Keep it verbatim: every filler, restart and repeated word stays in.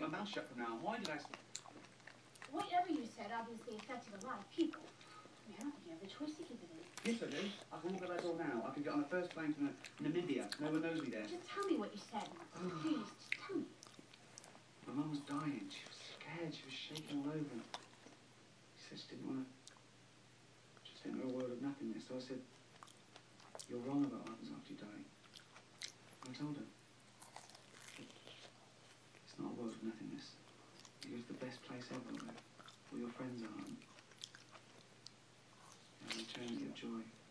keep my mouth shut from now on. Why did I... Whatever you said obviously affected a lot of people. I mean, I don't think you have the choice to keep it in. Yes, I do. I can walk out that door now. I can get on the first plane to Namibia. No one knows me there. Just tell me what you said. Please, just tell me. My mum was dying. She was scared. She was shaking all over. She said she didn't want to... She sent her a world of nothingness. So I said, you're wrong about what happens after you die. And I told her. It's not a world of nothingness. It was the best place ever where all your friends are. And an eternity of joy.